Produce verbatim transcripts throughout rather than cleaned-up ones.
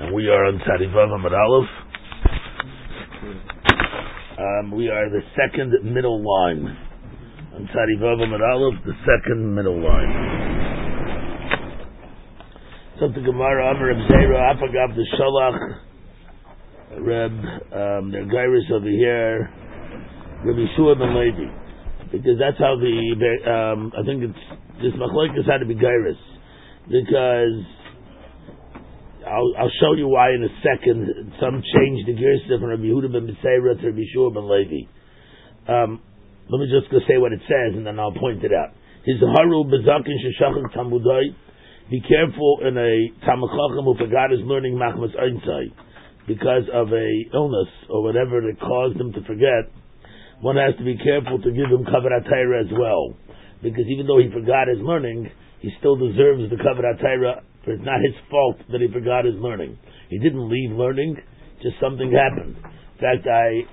and we are on Tzadivav Amud Aleph. Um, we are the second middle line on Tzadivav Amud Aleph, the second middle line. So the Gemara Amar Reb Zera Apagav the Shalach Reb um, the Gairis over here, Reb Yeshua ben Levi, because that's how the um, I think it's this machlokes had to be Gairis, because I'll, I'll show you why in a second. Some changed the Girsa from Rabbi Yehuda ben Beseira to Rabbi Yeshua ben Levi. Um, let me just go say what it says, and then I'll point it out. His haru bezakin sheshachak tamudai. Be careful in a Talmid Chacham who forgot his learning machmas einsai because of a illness or whatever that caused him to forget. One has to be careful to give him kavod Torah as well, because even though he forgot his learning, he still deserves the kavod Torah. It's not his fault that he forgot his learning. He didn't leave learning, just something happened. In fact, I,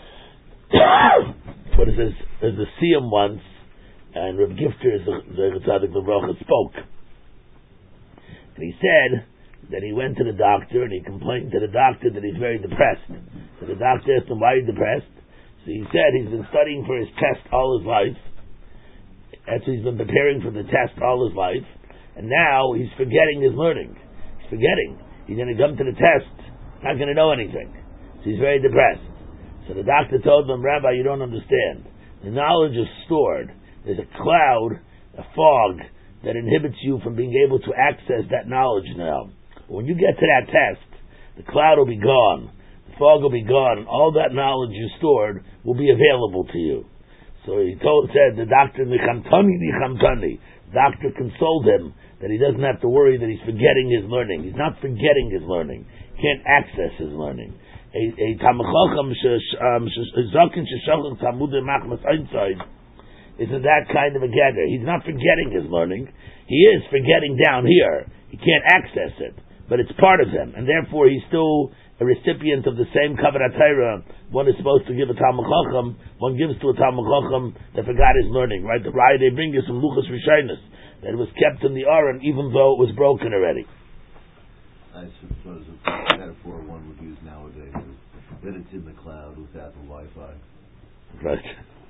what is this, there's a Siyam once, and Reb Gifter, the Tzaddik L'Vracha, spoke. And he said that he went to the doctor and he complained to the doctor that he's very depressed. So the doctor asked him, why are you depressed? So he said he's been studying for his test all his life. Actually, he's been preparing for the test all his life. And now he's forgetting his learning. He's forgetting. He's going to come to the test, not going to know anything. So he's very depressed. So the doctor told him, Rabbi, you don't understand. The knowledge is stored. There's a cloud, a fog, that inhibits you from being able to access that knowledge now. When you get to that test, the cloud will be gone. The fog will be gone. And all that knowledge you stored will be available to you. So he told, said, the doctor, Nichamtani, Nichamtani. Doctor consoled him that he doesn't have to worry that he's forgetting his learning. He's not forgetting his learning. He can't access his learning. A Talmid Chacham zaken sheshachak tamudei machmas einsai isn't that kind of a gather. He's not forgetting his learning. He is forgetting down here. He can't access it, but it's part of him, and therefore he's still a recipient of the same kavod Torah. One is supposed to give a Talmid Chacham. One gives to a Talmid Chacham that forgot his learning. Right? The right they bring you some luchas rishonos that it was kept in the aron even though it was broken already. I suppose a metaphor one would use nowadays is that it's in the cloud without the Wi-Fi. Right.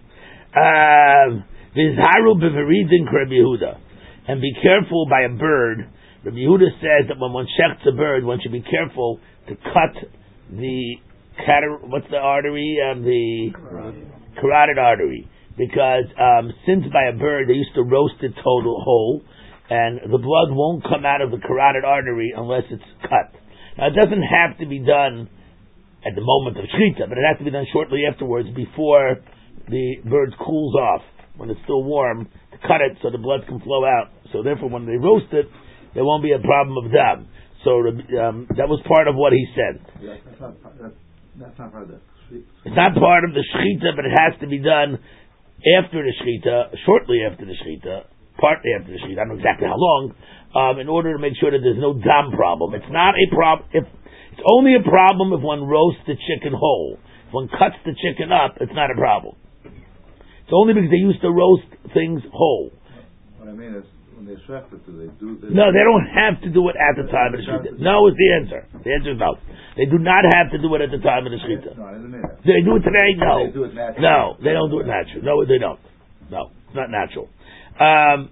Vizharu beveridin Rabbi Yehuda, and be careful by a bird. Rabbi Yehuda says that when one shechts a bird, one should be careful to cut the catar- what's the artery? Um, the carotid. carotid artery, because um, since by a bird they used to roast it total whole, and the blood won't come out of the carotid artery unless it's cut. Now it doesn't have to be done at the moment of shechita, but it has to be done shortly afterwards, before the bird cools off, when it's still warm, to cut it so the blood can flow out. So therefore, when they roast it, there won't be a problem of dam. So um, that was part of what he said. Yeah, that's, not, that's, that's not part of the shechita. It's not part of the shechita, but it has to be done after the shechita, shortly after the shechita, partly after the shechita. I don't know exactly how long, um, in order to make sure that there's no dam problem. It's not a problem. If it's only a problem if one roasts the chicken whole. If one cuts the chicken up, it's not a problem. It's only because they used to roast things whole. What I mean is, when they shecht it, do they do this? No, they don't have to do it at the time of the shechita. No is the answer. The answer is no. They do not have to do it at the time of the shechita. No, I didn't mean that. Do they do it today? No. They do it naturally. No, they don't do it naturally. No, they don't. No, it's not natural. Um,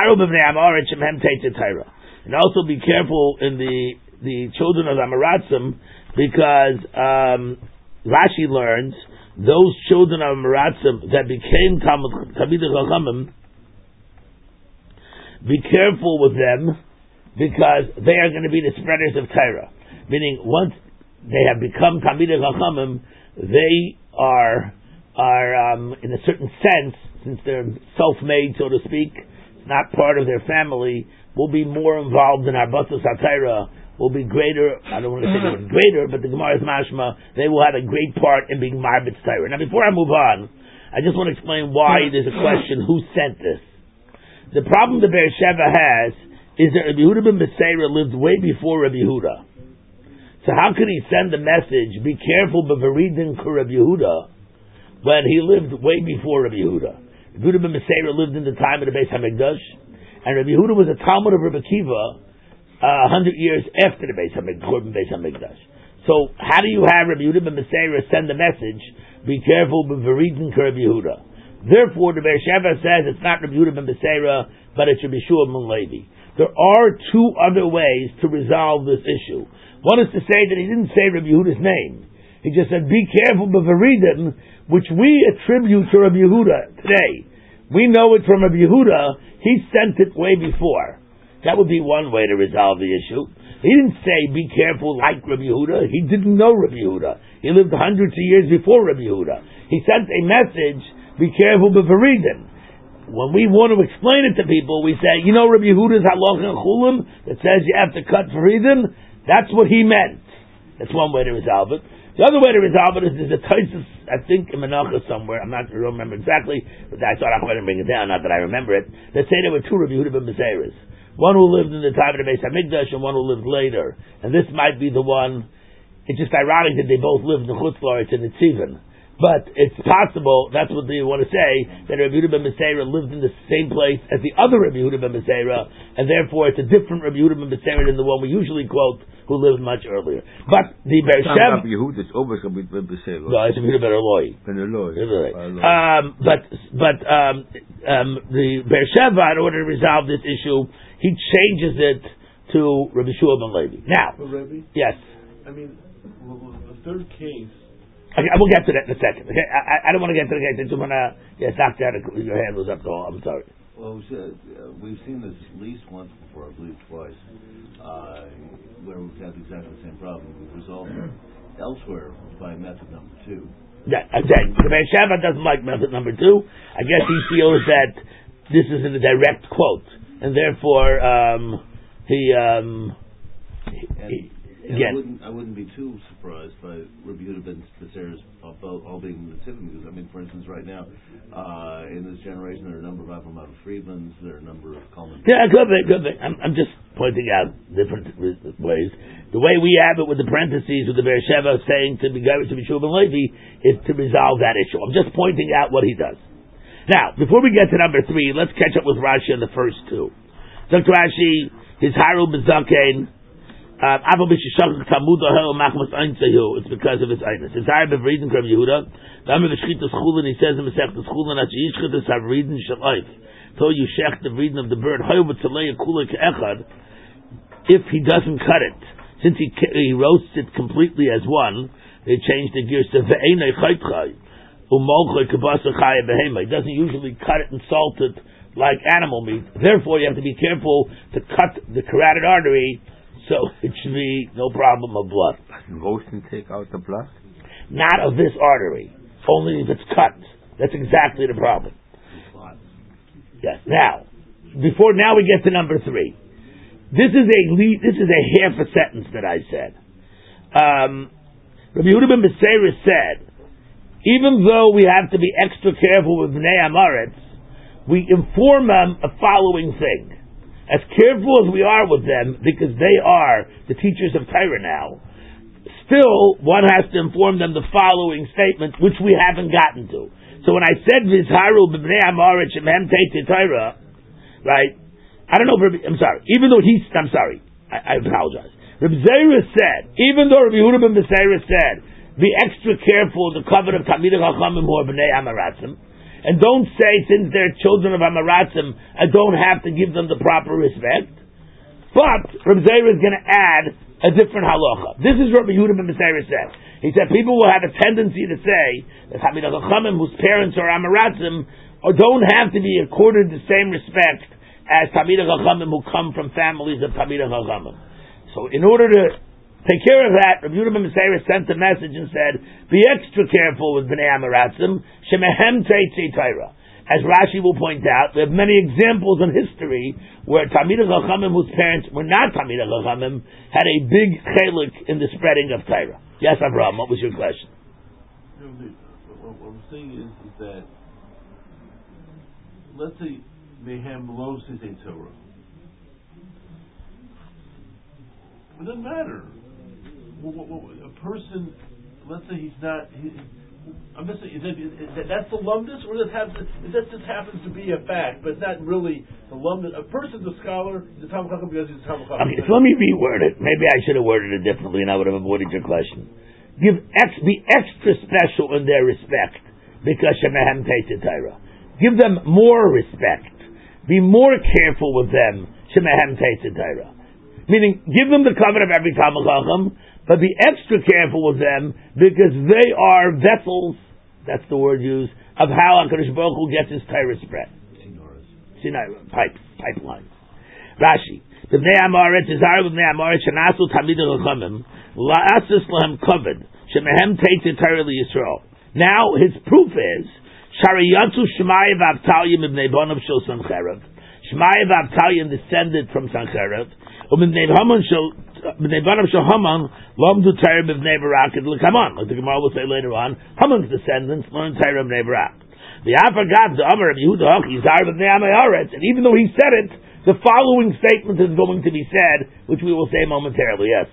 and also be careful in the the children of Amaratzim, because um, Rashi learns those children of Amaratzim that became Talmidei Chachamim, be careful with them, because they are going to be the spreaders of Torah. Meaning, once they have become Talmidei Chachamim, they are are um, in a certain sense, since they're self-made, so to speak, not part of their family, will be more involved in Arbatos HaTorah, will be greater, I don't want to say they were greater, but the Gemara is mashma, they will have a great part in being Marbitz Torah. Now before I move on, I just want to explain why there's a question, who sent this? The problem the Be'er Sheva has is that Rabbi Yehuda ben Beseira lived way before Rabbi Yehuda. So how could he send the message, be careful b'veridin ku Rabbi Yehuda, when he lived way before Rabbi Yehuda? Rabbi Yehuda ben Beseira lived in the time of the Beis HaMikdash, and Rabbi Yehuda was a Talmud of Rabbi Akiva a hundred years after the Beis Hamikdash, Churban Beis Hamikdash. So how do you have Rabbi Yehuda ben Beseira send the message? Be careful, b'veridin Rabbi Yehuda. Therefore, the Be'er Sheva says it's not Rabbi Yehuda ben Beseira, but it's Rabbi Shua ben Levi. There are two other ways to resolve this issue. One is to say that he didn't say Rabbi Yehuda's name. He just said, be careful, b'veridin, which we attribute to Rabbi Yehuda today. We know it from Rabbi Yehuda. He sent it way before. That would be one way to resolve the issue. He didn't say, be careful like Rabbi Yehuda. He didn't know Rabbi Yehuda. He lived hundreds of years before Rabbi Yehuda. He sent a message, be careful b'veridin. When we want to explain it to people, we say, you know Rabbi Yehuda's halacha in Chulim that says you have to cut veridin? That's what he meant. That's one way to resolve it. The other way to resolve it is there's a Taisus, I think, in Menachah somewhere. I'm not, I don't remember exactly, but I thought I couldn't bring it down, not that I remember it. That say there were two Rabbi Yehuda ben Beseiras. One who lived in the time of the Beis Hamikdash and one who lived later. And this might be the one, it's just ironic that they both lived in Chutz La'aretz and Nitzivin. But it's possible, that's what they want to say, that Rabbi Yehuda ben Beseira lived in the same place as the other Rabbi Yehuda ben Beseira, and therefore it's a different Rabbi Yehuda ben Beseira than the one we usually quote, who lived much earlier. But the Be'er Sheva... Rabbi Yehuda is always Rabbi Beseira. No, it's Rabbi Yehuda ben Eloi. Ben Eloi. Um, but but um, um, the Be'er Sheva, in order to resolve this issue, he changes it to Rabbi Shua ben Levi. Now, well, Rabbi, yes. I mean, well, the third case... Okay, we'll get to that in a second. Okay, I, I don't want to get to the case. I just want to. Yes, Doctor, your hand was up. Though I'm sorry. Well, uh, we've seen this at least once before, I believe twice, uh, where we've had exactly the same problem. We've resolved it elsewhere by method number two. Yeah, again, the Be'er Sheva doesn't like method number two. I guess he feels that this is in a direct quote, and therefore um, he. Um, and, he and again, I wouldn't, I wouldn't be too surprised by Rabbi Yehuda ben Beseira's all, all being in the Tivim, because I mean, for instance, right now uh, in this generation there are a number of Avram Friedmans, there are a number of Coleman. Yeah, good thing, good thing. I'm, I'm just pointing out different ways. The way we have it with the parentheses with the Be'er Sheva saying to be to be Shua ben Levi is to resolve that issue. I'm just pointing out what he does. Now, before we get to number three, let's catch up with Rashi on the first two. Doctor Rashi, his Haru B'Zakein. It's because of his einus. It's higher bevrieden from Yehuda. The Amr v'shchitas chulin, he says in Masechtas chulin, as yishchitas havrieden shalaif. So you shech the vrieden of the bird. If he doesn't cut it, since he he roasts it completely as one, they change the gears to ve'enei chaytchay umolchay kabasa chaya behema. He doesn't usually cut it and salt it like animal meat. Therefore, you have to be careful to cut the carotid artery. So it should be no problem of blood. Roast and take out the blood? Not of this artery. Only if it's cut. That's exactly the problem. Yes. Now, before now we get to number three. This is a this is a half a sentence that I said. Um, Rabbi Yehuda ben Beseira said, even though we have to be extra careful with Bnei Amaretz, we inform them a following thing. As careful as we are with them, because they are the teachers of Torah now, still one has to inform them the following statement, which we haven't gotten to. So when I said Vizharu b'bnei Amaretz shemhem teitei Torah, right? I don't know if Rabbi, I'm sorry. Even though he's, I'm sorry. I, I apologize. Rabbi Zeira said, even though Rabbi Yehuda ben Beseira said, be extra careful of the covenant of Talmidei Chachamim who are b'nei Amaratzim. And don't say, since they're children of Amaratzim, I don't have to give them the proper respect. But Rabbi Zeira is going to add a different halacha. This is what Rabbi Yehuda ben Beseira said. He said people will have a tendency to say that Talmidei Chachamim, whose parents are Amaratzim, or don't have to be accorded the same respect as Talmidei Chachamim who come from families of Talmidei Chachamim. So in order to take care of that, Rabbi Yehuda ben Beseira sent a message and said, be extra careful with Bnei Amaratzim, shemehem teitzei Torah. As Rashi will point out, we have many examples in history where Talmidei Chachamim, whose parents were not Talmidei Chachamim, had a big chelik in the spreading of Torah. Yes, Abraham, what was your question? You know, the, what, what I'm saying is, is that, let's say, mehem lo sisei Torah. It doesn't matter. A person, let's say he's not, he, I'm just saying, is that, is that, that's the lumdus, or that has that just happens to be a fact, but it's not really the lumdus. A person's a scholar, he's a Talmud Chacham because he's a Talmud Chacham. Okay, so let me reword it. Maybe I should have worded it differently, and I would have avoided your question. Give ex, be extra special in their respect because Shemehem Teitzei Torah. Give them more respect. Be more careful with them. Shemehem Teitzei Torah. Meaning, give them the covenant of every Talmud Chacham, but be extra careful with them because they are vessels. That's the word used of how HaKadosh Baruch Hu gets his Torah spread. Sinai pipe pipeline. Rashi. The Bnei Amoritz is our Bnei Amoritz Shanasu Talmidei Chachamim La'asus Lahem Kavod Shemehem Teitzei Torah LiYisrael. Now his proof is Shariyatzu Shemaya v'Avtalya Mibnei Bonav Shel Sancherev. Shemaya v'Avtalya descended from Sancherev. Umibnei Haman Shel Bnei Bonav Shel Haman Lomdu Torah B'Bnei Barak. Come on, like the Gemara will say later on, Haman's descendants learned Torah B'Bnei Barak. The Afagat the Amar of Yehuda Yizar B'Bnei Amoritz, and even though he said it, the following statement is going to be said, which we will say momentarily. Yes.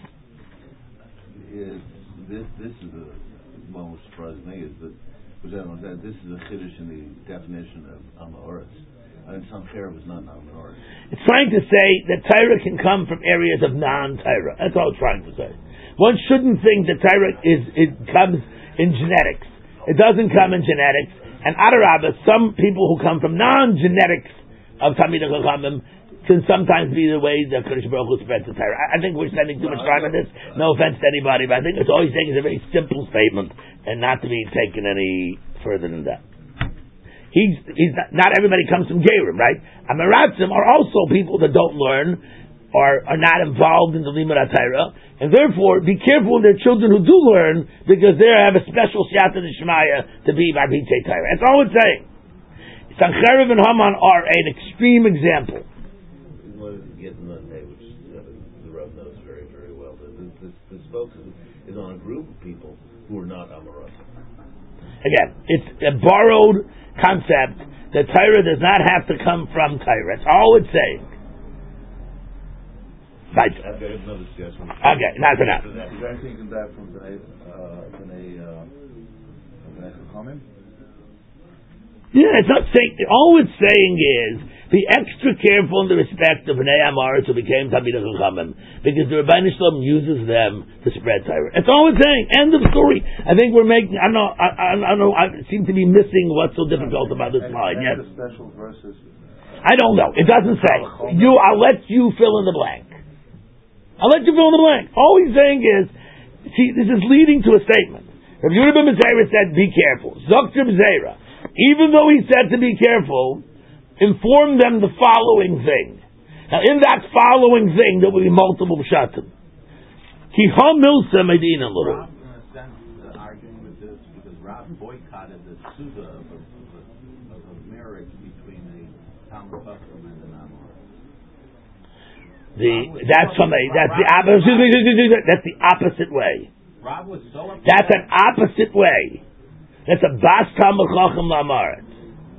Is this this is the one which surprised me is that was that this is a chiddush in the definition of Amoritz. I mean, Sancherev is not Amoritz. It's trying to say that Torah can come from areas of non-Torah. That's all it's trying to say. One shouldn't think that Torah is it comes in genetics. It doesn't come in genetics. And Adarabah, some people who come from non-genetics of Talmidei Chachamim can sometimes be the way that Kadosh Baruch Hu spreads the Torah. I, I think we're spending too much time on this. No offense to anybody, but I think it's all he's saying is a very simple statement and not to be taken any further than that. He's, he's not, not everybody comes from Gerim, right? Amaratzim are also people that don't learn or are not involved in the Limud HaTorah, and therefore be careful with their children who do learn because they have a special Siyata D'Shmaya to be Barbitzei Torah. That's all it's saying. Sancherev and Haman are an extreme example. Getting the day, which uh, the Rav knows very, very well. This, this, this focus is on a group of people who are not Amoritz. Again, it's a borrowed concept that Torah does not have to come from Torah. That's all it's saying. Right. I've got another suggestion. Okay, not for now. You guys thinking that from the Bnei Chachamim? Yeah, it's not saying. All it's saying is be extra careful in the respect of Bnei Amoritz who became Talmidei Chachamim, because the Rebbeinu Shalom uses them to spread Torah. That's all it's saying. End of story. I think we're making. I don't know. I, I, I don't know. I seem to be missing what's so difficult about this line. Yes. Special versus. I don't know. It doesn't say. You. I'll let you fill in the blank. I'll let you fill in the blank. All he's saying is, see, this is leading to a statement. Rabbi Yehuda ben Zera said, "Be careful." Zokter Zera. Even though he said to be careful, inform them the following thing. Now, in that following thing, there will be multiple pshatim. Ki ha milsa medina lu. Rob, in a sense, uh, arguing with this because Rob boycotted the suda of a, of a, of a marriage between a Talmud Chacham and an Amoritz. The that's from a that's the opposite. That's the opposite way. Rob was so upset. That's an opposite way. That's a bas Talmud Chacham la'Amoritz.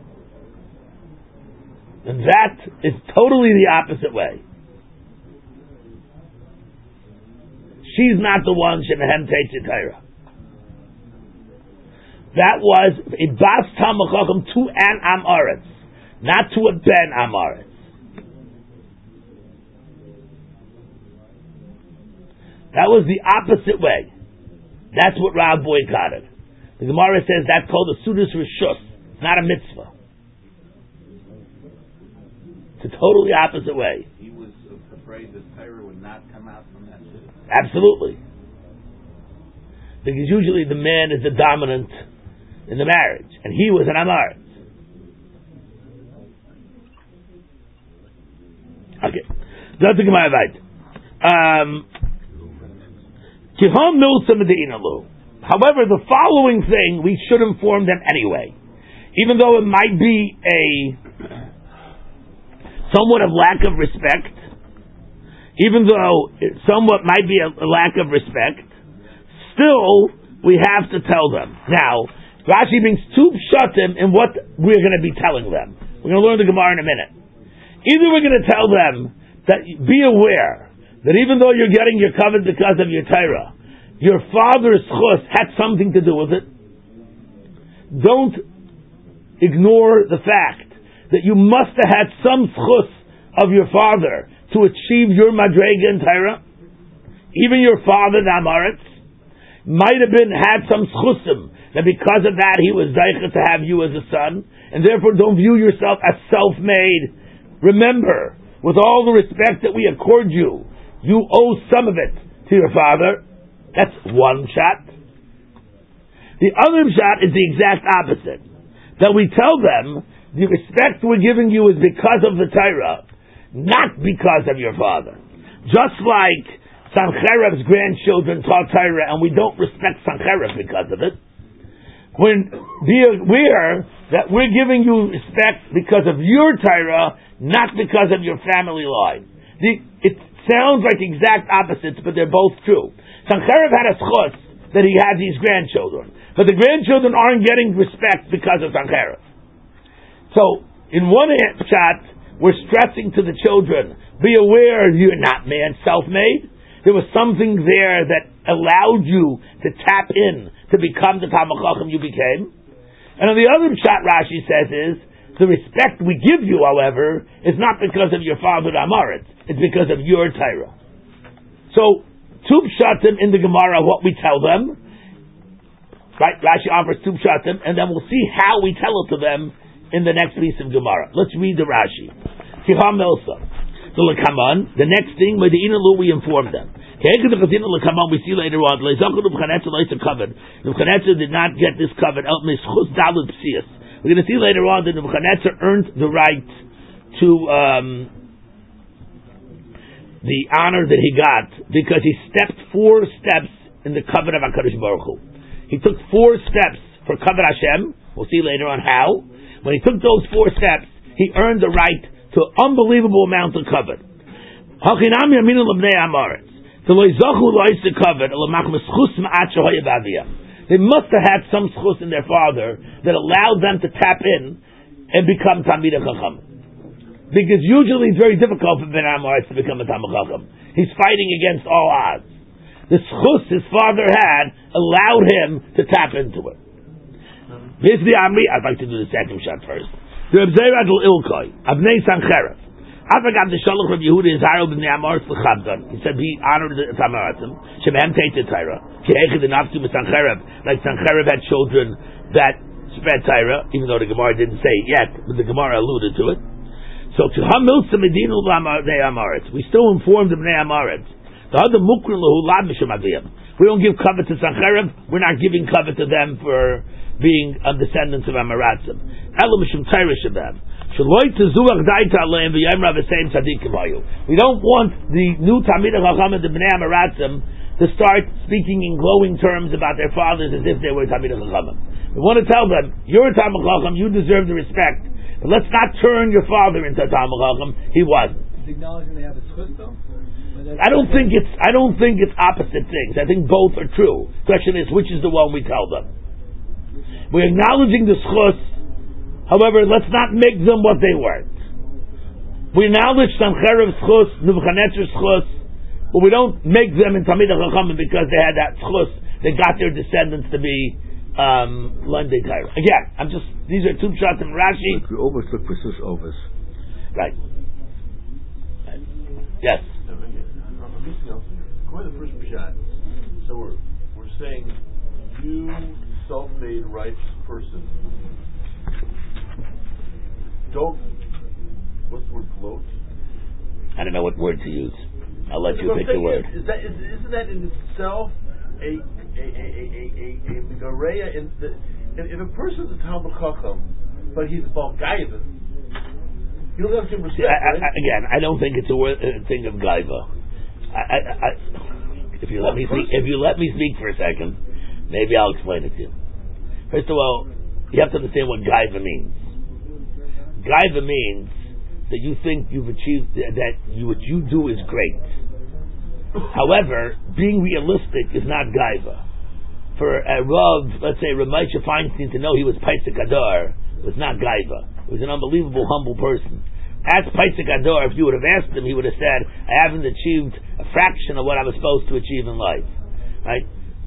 And that is totally the opposite way. She's not the one Shemehem Teitzei Torah. That was a bas Talmud Chacham to an Amoritz, not to a ben Amoritz. That was the opposite way. That's what Rav boycotted. The Gemara says that's called a Sudas Rishus, not a mitzvah. It's a totally opposite way. He was afraid that Torah would not come out from that suda. Absolutely. Because usually the man is the dominant in the marriage, and he was an Amoritz. Okay. That's the Gemara right. Um, However, the following thing we should inform them anyway, even though it might be a somewhat of lack of respect, even though it somewhat might be a, a lack of respect, still we have to tell them. Now, Rashi brings two pshatim in what we're going to be telling them. We're going to learn the Gemara in a minute. Either we're going to tell them that be aware that even though you're getting your covenant because of your Torah, your father's chus had something to do with it. don't ignore the fact that you must have had some schus of your father to achieve your madrega in Torah. Even your father, the Amaretz, might have been had some schusim, that because of that he was zeicha to have you as a son, and therefore don't view yourself as self-made. Remember, with all the respect that we accord you, you owe some of it to your father. That's one shot. The other shot is the exact opposite. That we tell them, the respect we're giving you is because of the Torah, not because of your father. Just like Sancherev's grandchildren taught Torah, and we don't respect Sancherev because of it. When be aware that we're giving you respect because of your Torah, not because of your family line. The, it sounds like exact opposites, but they're both true. Sancherev had a schus that he had these grandchildren, but the grandchildren aren't getting respect because of Sancherev. So, in one shot, we're stressing to the children, be aware you're not man self-made. There was something there that allowed you to tap in to become the Talmid Chacham you became. And on the other shot, Rashi says is, the respect we give you, however, is not because of your father Amaretz, it's because of your Torah. So, two pshatim in the Gemara, what we tell them, right? Rashi offers two pshatim, and then we'll see how we tell it to them in the next piece of Gemara. Let's read the Rashi. Kiha Milsa. So the next thing, by the Inalu, we informed them. We see later on, Nebuchadnezzar did not get this covered. We're going to see later on that Nebuchadnezzar earned the right to um, the honor that he got because he stepped four steps in the covenant of HaKadosh Baruch Hu. He took four steps for covenant Hashem. We'll see later on how. When he took those four steps, he earned the right to an unbelievable amount of covet. They must have had some schus in their father that allowed them to tap in and become Talmid Chacham. Because usually it's very difficult for Ben Amaretz to become a Talmid Chacham. He's fighting against all odds. The schus his father had allowed him to tap into it. Here's the Amri. I'd like to do the second shot first. The Reb Zerad Ilkoi, Avnei Sancherev. Avagam the Shalach Reb Yehuda Izharo b'nei Amaretz l'Chavdan. He said he honored the Amaretzim. Shemehem Teitzei Torah. Ki'echid enaftu b'Sancherev. Like Sancherev had children that spread Torah, even though the Gemara didn't say it yet, but the Gemara alluded to it. So to Hamilsa Medinu b'nei Amaretz. We still informed the b'nei Amaretz. The other Mukrin l'hu lad mishum aviyam. We don't give cover to Sancherev. We're not giving cover to them for being a descendants of Amaratzim. We don't want the new Talmid Chacham and the Bnei Amaratzim to start speaking in glowing terms about their fathers as if they were Talmid Chacham. We want to tell them, you're a Talmid Chacham, you deserve the respect, but let's not turn your father into a Talmid Chacham. He wasn't. Is acknowledging they have a schus though? I don't think it's. I don't think it's opposite things. I think both are true. Question is, which is the one we tell them? We're acknowledging the schus. However, let's not make them what they weren't. We acknowledge Sancherev's schus, Nebuchadnezzar's schus, but we don't make them in Talmid Chacham because they had that schus. They got their descendants to be um, Lendei Torah. Again, I'm just. These are two shots in Rashi. We always look for sus overs. Right. right. Yes. Go ahead, the first shot. So we're we're saying you self-made righteous person. Don't. What's the word? Gloat. I don't know what word to use. I'll let you what pick the word. Is, is that is, isn't that in itself a a a a a a megareya in the if a person's a Talmid Chacham but he's Balgaivan, you don't have to respect. See, I, right? I, again, I don't think it's a, word, a thing of gaiva. I, I, I, if you let me speak, if you let me speak for a second, maybe I'll explain it to you. First of all, you have to understand what gaiva means. Gaiva means that you think you've achieved that you, what you do is great. However, being realistic is not gaiva. For a Rav, let's say Rav Moshe Feinstein, to know he was Paisik Adar was not gaiva. He was an unbelievable, humble person. As Paisik Adar, if you would have asked him, he would have said, I haven't achieved a fraction of what I was supposed to achieve in life. Right?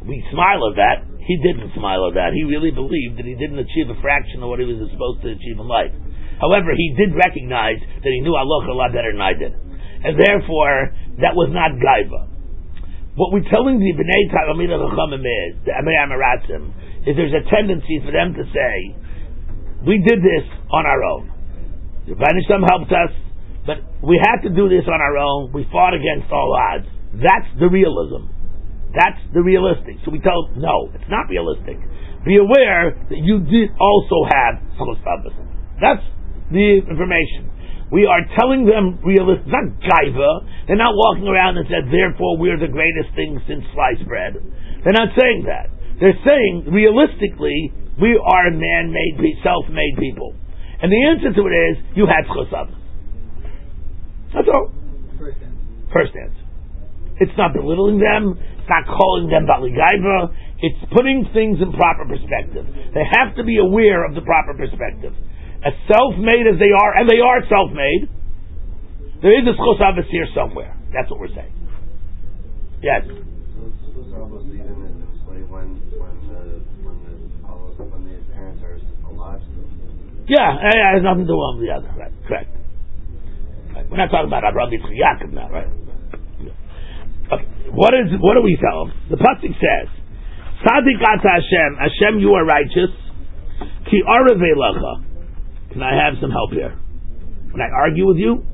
we smile at that. He didn't smile at that. He really believed that he didn't achieve a fraction of what he was supposed to achieve in life. However, he did recognize that he knew Allah a lot better than I did. And therefore, that was not gaiva. What we're telling the B'nai Talmidei Chachamim is, the Amei Amaratzim, is there's a tendency for them to say, we did this on our own. The Rebbeinu Shalom helped us, but we had to do this on our own. We fought against all odds. That's the realism. That's the realistic. So we tell them, no, it's not realistic. Be aware that you did also have Chosavas. That's the information. We are telling them realistic, not gaiva. They're not walking around and said, therefore we're the greatest thing since sliced bread. They're not saying that. They're saying, realistically, we are man-made, self-made people. And the answer to it is, you had Chosavas. That's all. First answer. First answer. It's not belittling them. It's not calling them Bali Gaiva. It's putting things in proper perspective. They have to be aware of the proper perspective. As self-made as they are, and they are self-made, there is a Chosavas here somewhere. That's what we're saying. Yes. So Chosavas even in this way when when the when the when the parents are alive still. Yeah, it has nothing to do with the other. Right, correct. Right. We're not talking about Abraham Yitzchak Yaakov now, right? Okay. What is? What do we tell them? The pasuk says, "Sadik ata Hashem, Hashem, you are righteous. Ki arevei lacha." Can I have some help here? Can I argue with you?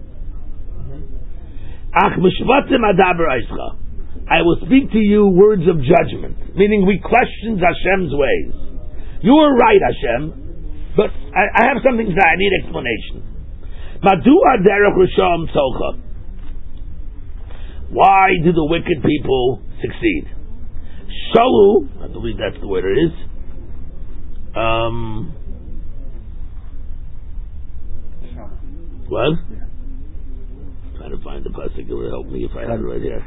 Ach mishvatim adaber aischa. I will speak to you words of judgment, meaning we question Hashem's ways. You are right, Hashem, but I, I have something to say. I need explanation. Madu aderech risham tzolcha. Why do the wicked people succeed? Shalu, I believe that's the word it is. Um, what? Trying to find the pasuk. It would help me if I had it right here.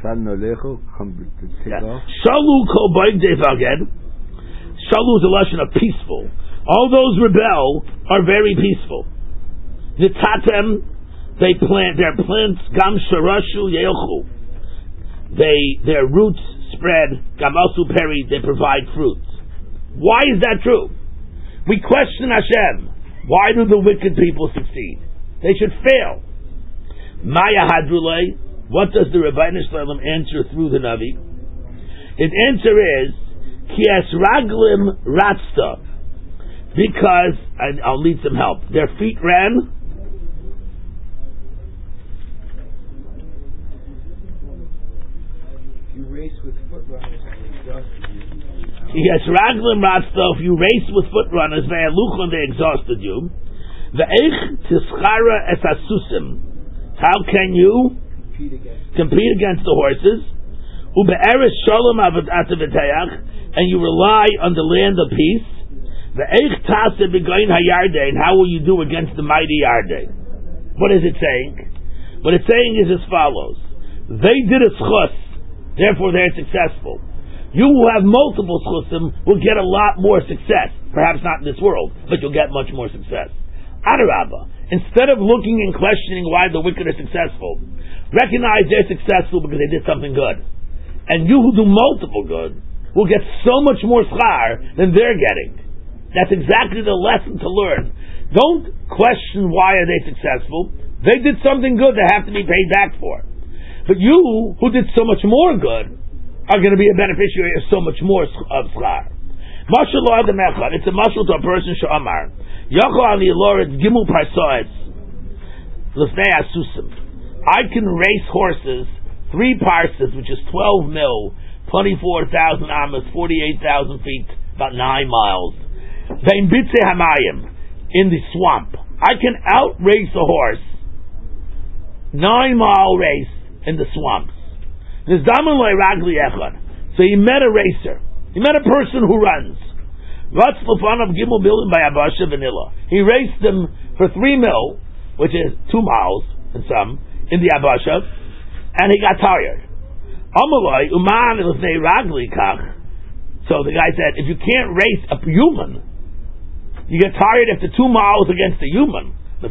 Shalu kol b'egdei v'aged. Shalu is a lesson of peaceful. All those rebel are very peaceful. Nitatem, they plant their plants. Gam sharashu yeilchu. They, their roots spread. Gamasu peri, they provide fruits. Why is that true? We question Hashem. Why do the wicked people succeed? They should fail. Maya hadrulei. What does the Rebbeinu Shalom answer through the Navi? His answer is ki es raglim ratzta. Because, and I'll need some help. Their feet ran. You race with foot runners and exhausted you. Yes, raglim ratzta. If you race with foot runners, ve'eluchon, they exhausted you. Ve'eich tischara es asusim. How can you compete against, compete against the horses? Ube'eres shalom avatav, and you rely on the land of peace. Ve'eich tase begoin hayardein. How will you do against the mighty Yarden? What is it saying? What it's saying is as follows: they did a schus. Therefore, they're successful. You who have multiple schusim will get a lot more success. Perhaps not in this world, but you'll get much more success. Adarabba, instead of looking and questioning why the wicked are successful, recognize they're successful because they did something good. And you who do multiple good will get so much more schar than they're getting. That's exactly the lesson to learn. Don't question why are they successful. They did something good they have to be paid back for. But you, who did so much more good, are going to be a beneficiary of so much more of schar. Mashal adam echad. It's a mashal to a person she'amar. Yachol ali loretz gimul parsoes l'fnei asusim. I can race horses three parses, which is twelve mil, twenty-four thousand amas, forty-eight thousand feet, about nine miles. Vein bitze hamayim, in the swamp. I can outrace a horse nine mile race in the swamps. So he met a racer. He met a person who runs. He raced them for three mil, which is two miles and some, in the Abasha, and he got tired. So the guy said, if you can't race a human, you get tired after two miles against a human. You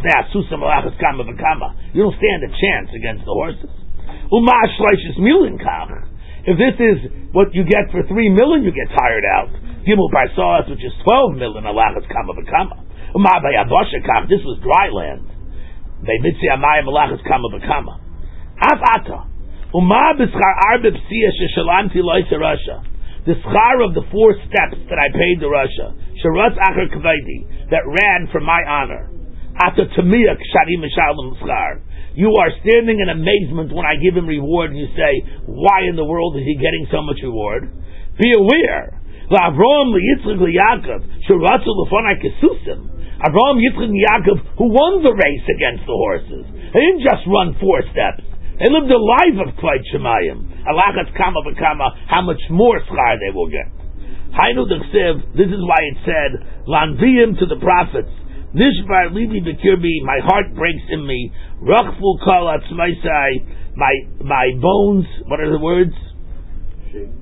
don't stand a chance against the horses. If this is what you get for three million, you get tired out. Gimel Barsas, which is twelve million, alachas kama v'kama. Uma bayabosha kam. This was dry land. They mitzi amayim alachas kama v'kama. Af ata. Uma b'schar arbe psiya sheshalamti loisa Russia. The schar of the four steps that I paid to Russia. Sharatz acher kavedi. That ran for my honor. Ata tamiya ksharim mishalom schar. You are standing in amazement when I give him reward and you say, why in the world is he getting so much reward? Be aware. Avraham, Yitzchak, Yaakov, Shuratzul Lefonai Kesusim. Avraham, Yitzchak, and Yaakov, who won the race against the horses. They didn't just run four steps. They lived a life of Kvayt Shemayim. Alachatz kama v'kama, how much more schar they will get. Hainu d'chsev, this is why it said, Lanviyim to the prophets, Nishbar libi b'kirbi, my heart breaks in me, Rachful kol atzmaisai, my my bones, what are the words? Shake.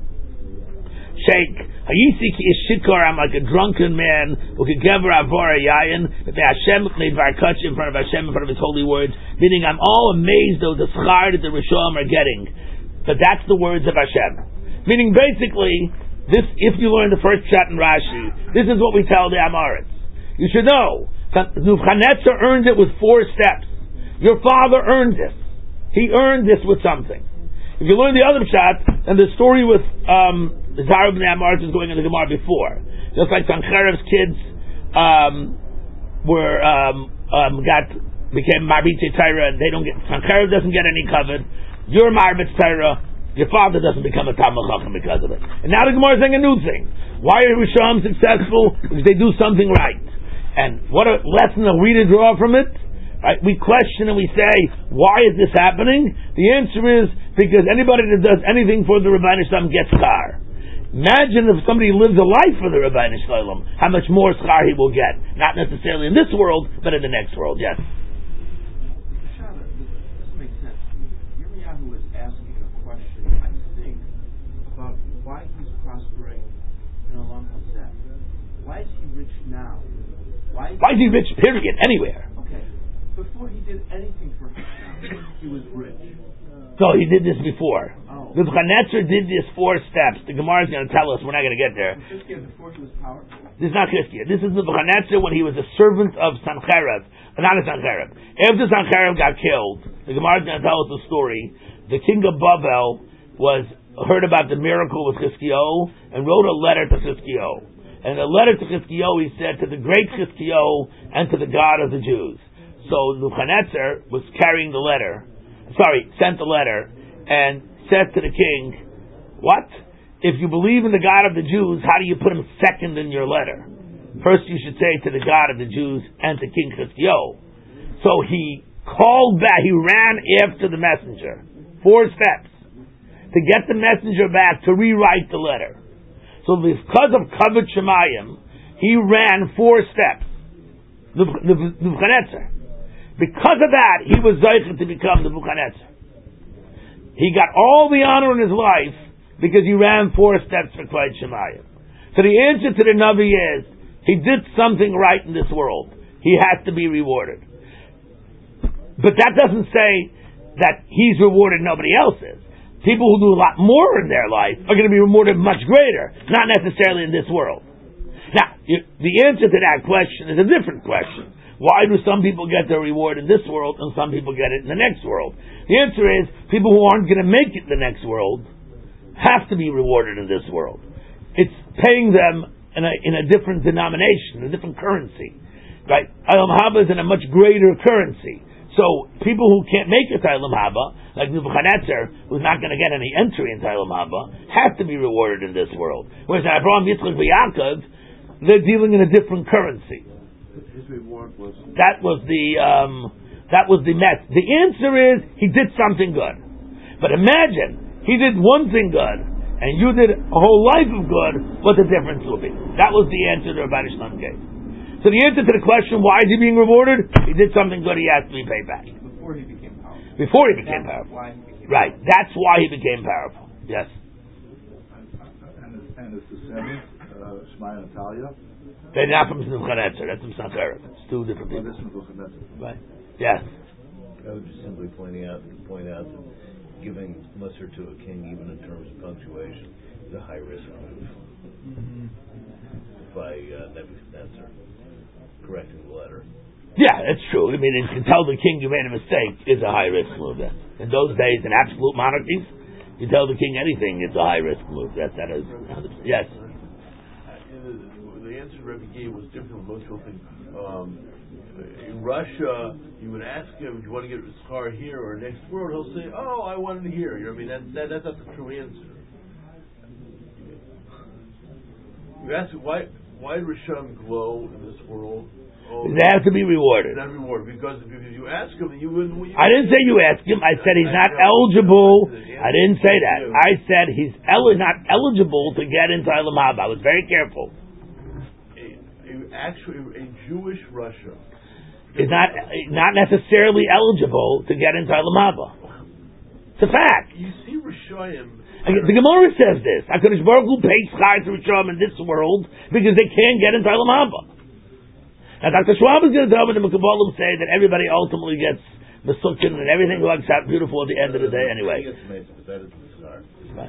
Shake. Hayisi ki ishikor, I'm like a drunken man, ukegever avor yayin, that the Hashem made varkach in front of Hashem, in front of His holy words, meaning I'm all amazed of the schar that the Rishonim are getting. But that's the words of Hashem. Meaning basically, this, if you learn the first chat in Rashi, this is what we tell the Amoritz. You should know that Nebuchadnezzar earned it with four steps. Your father earned this. He earned this with something. If you learn the other shot, then the story with um, Zarub and Amoritz is going in the Gemara before. Just like Sancherev's kids um, were um, um, got became Marbitze Torah, and they don't get Sancherev doesn't get any covered. You're Marbitze Torah. Your father doesn't become a Talmid Chacham because of it. And now the Gemara is saying a new thing. Why are Rishon successful? Because they do something right. And what a lesson are we to draw from it? Right? We question and we say, why is this happening? The answer is because anybody that does anything for the Rebbeinu Shalom gets schar. Imagine if somebody lives a life for the Rebbeinu Shalom, how much more schar he will get. Not necessarily in this world, but in the next world. Yes. Shana, this, this makes sense to me. Yirmiyahu is asking a question, I think, about why he's prospering in Olam Hazeh. Why is he rich now? Why is, why is he rich, period, anywhere? Okay. Before he did anything for Hashem, he was rich. So he did this before. Oh. Nebuchadnezzar did this four steps. The Gemara is going to tell us, we're not going to get there. Chizkiah before he was powerful. This is not Chizkiah. This is Nebuchadnezzar when he was a servant of Sancherev. Not a Sancherev. After Sancherev got killed, the Gemara is going to tell us the story. The king of Babel was heard about the miracle with Chizkiah and wrote a letter to Chizkiah. And the letter to Chizkiah, he said to the great Chizkiah and to the God of the Jews. So Nebuchadnezzar was carrying the letter, sorry, sent the letter, and said to the king, what? If you believe in the God of the Jews, how do you put him second in your letter? First you should say to the God of the Jews and to King Chizkiah. So he called back, he ran after the messenger. Four steps. To get the messenger back to rewrite the letter. So because of Kavod Shemayim, he ran four steps. Nebuchadnezzar. Because of that, he was zeicher to become Nebuchadnezzar. He got all the honor in his life because he ran four steps for Kvayt Shemayim. So the answer to the Navi is, he did something right in this world. He has to be rewarded. But that doesn't say that he's rewarded, nobody else is. People who do a lot more in their life are going to be rewarded much greater, not necessarily in this world. Now, you, the answer to that question is a different question. Why do some people get their reward in this world and some people get it in the next world? The answer is, people who aren't going to make it in the next world have to be rewarded in this world. It's paying them in a, in a different denomination, a different currency. Right? Olam Haba is in a much greater currency. So, people who can't make it to Olam Haba, like Nebuchadnezzar, who's not going to get any entry into Olam Haba, have to be rewarded in this world. Whereas Abraham, Yitzchak, and Yaakov, they're dealing in a different currency. His reward was that was the um, that was the mess. The answer is he did something good. But imagine he did one thing good and you did a whole life of good. What the difference will be? That was the answer to Rabbi Shlom gave. So the answer to the question, why is he being rewarded? He did something good. He has to be paid back. Before he became powerful. Before he became That's powerful. Why he became right. powerful. That's why he became powerful. Yes. And, and his descendants, uh, Shmai and Natalia. They're not from Nebuchadnezzar. That's from Sancherev. It's two different people. This is Nebuchadnezzar. Right. Yes. I was just simply pointing out point out that giving Musser to a king, even in terms of punctuation, is a high risk move. Mm-hmm. By uh, Nebuchadnezzar correcting the letter. Yeah, that's true. I mean, to tell the king you made a mistake is a high risk move. Then, in those days, in absolute monarchies, you tell the king anything, it's a high risk move. That that is yes. The answer Rebbe gave was different from most people think. Um, in Russia, you would ask him, "Do you want to get his car here or next world?" He'll say, "Oh, I want it here." You know what I mean? That, that that's not the true answer. You ask why why did Rishon glow in this world? Oh, they have to be rewarded. Not rewarded because if you ask him, you wouldn't. You I didn't say you asked him. I said he's not eligible. I didn't say that. I said he's el- not eligible to get into Olam Haba. I was very careful. A, a, actually, a Jewish Russia is not not necessarily eligible to get into Olam Haba. It's a fact. You see, Rishayim. The Gemara says this: HaKadosh Baruch Hu pays schar to Rishayim in this world because they can't get into Olam Haba. Now, Doctor Schwab is going to tell me the Mekabalim say that everybody ultimately gets Mesukin and everything works out beautiful at the end of the day anyway. It's amazing, but that is the start.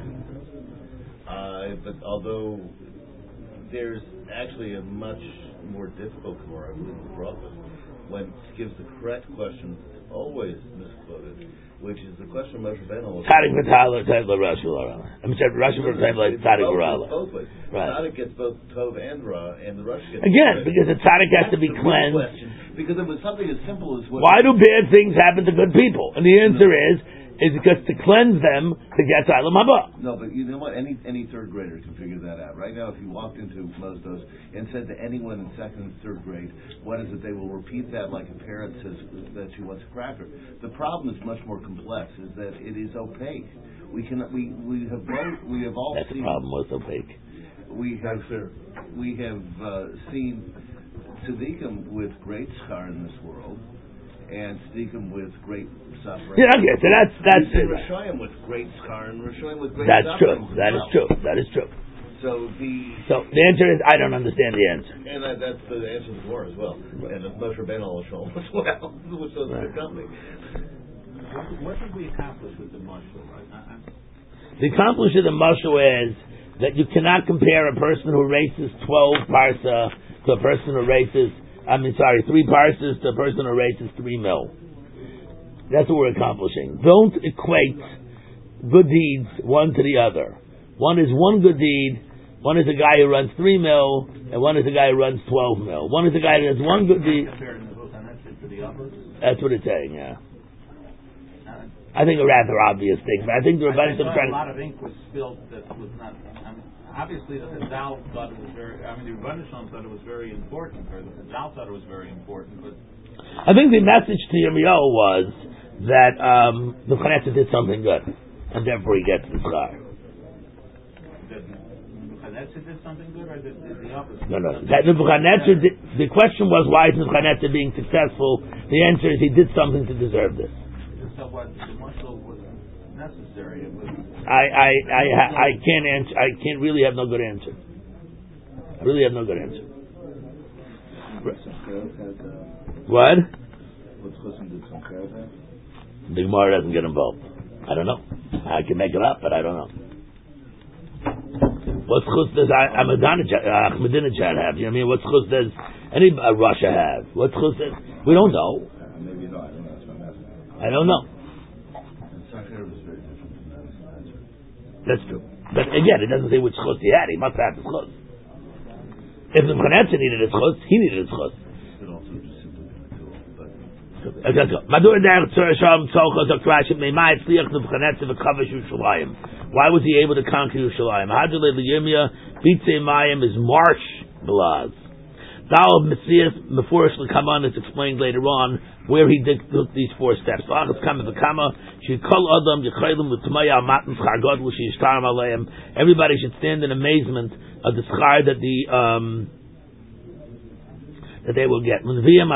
Uh, but although there's actually a much more difficult Gemara, I believe, the Prophet, when it gives the correct question, always misquoted, which is the question of Moshe Rabbeinu. Tzadik v'tala, Tzadik Rashi v'rala. I mean, Rashi v'rala, Tzadik v'rala. Both ways. Right. Tzadik gets both Tov and Ra, and the Rashi gets again both. Because the Tzadik has That's to be the cleansed. Question. Because it was something as simple as what. Why do bad things happen to good people? And the answer is is because to cleanse them to get to Olam Haba. No, but you know what? Any any third grader can figure that out. Right now, if you walked into Mosdos and said to anyone in second and third grade, what is it? They will repeat that like a parent says that she wants a cracker. The problem is much more complex, is that it is opaque. We can we, we have both we have all That's seen... the problem with opaque. We have we have uh, seen tzaddikim with great schar in this world, and tzaddikim with great suffering. Yeah, okay, so that's that's We've seen it. Rishayim with great schar and Rishayim with great That's suffering. true. That is well. true. That is true. So the So the answer is I don't understand the answer. and that, that's the answer to the war as well, right. And the Moshe Rabbeinu Shalom as well, which was Right. the company. What did we accomplish with the marshal? I, I, The accomplishment of the Mashal is that you cannot compare a person who races twelve parsa to a person who races, I mean, sorry, three parsas to a person who races three mil. That's what we're accomplishing. Don't equate good deeds one to the other. One is one good deed, one is a guy who runs three mil, and one is a guy who runs twelve mil. One is a guy who does one good deed. That's what it's saying, yeah. I think a rather obvious thing, but I think the Rebbeinu I trying a lot of ink was spilled that was not. I mean, obviously, the Chazal thought it was very. I mean, the Rebbeinu thought it was very important, or the Chazal thought it was very important. But I think the message to Yirmiyahu was that um, the Nebuchadnezzar did something good, and therefore he gets the schar. Did Nebuchadnezzar did something good, or did, did the opposite? No, no. That Nebuchadnezzar did, the question was, why is Nebuchadnezzar being successful? The answer is he did something to deserve this. So what the marshal wasn't necessary. It was. I, I, I, I can't answer. I can't really have no good answer. I really have no good answer. What? The Gemara doesn't get involved. I don't know. I can make it up, but I don't know. What chus does Ahmadinejad have? You know what I mean? What chus does any uh, Russia have? What chus does... We don't know. Maybe not. I don't know. That's what I'm asking. I don't know. Sakar was very different from that. That's true. But again, it doesn't say which chus he had. He must have his chus. If the Nebuchadnezzar needed his chus, he needed his chus. It also just simply been a tool, but why was he able to conquer Yerushalayim? Is marsh belaz. Dal of Messias Mefurish L'Kaman is explained later on where he did, took these four steps. Everybody should stand in amazement of the schar that the um, that they will get. I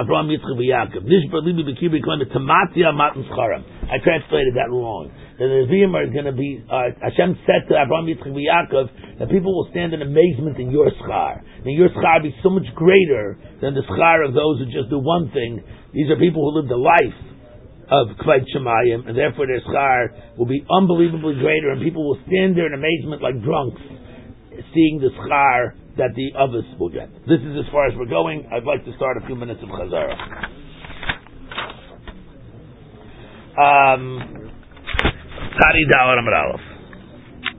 translated that wrong. The Nevi'im are going to be, uh, Hashem said to Abraham, Yitzchak, and Yaakov, that people will stand in amazement in your schar. And your schar be so much greater than the schar of those who just do one thing. These are people who lived a life of Kvayt Shemayim, and therefore their schar will be unbelievably greater, and people will stand there in amazement like drunks, seeing the schar that the others will get. This is as far as we're going. I'd like to start a few minutes of Chazara. Um, Tari Dawar Amar Aleph.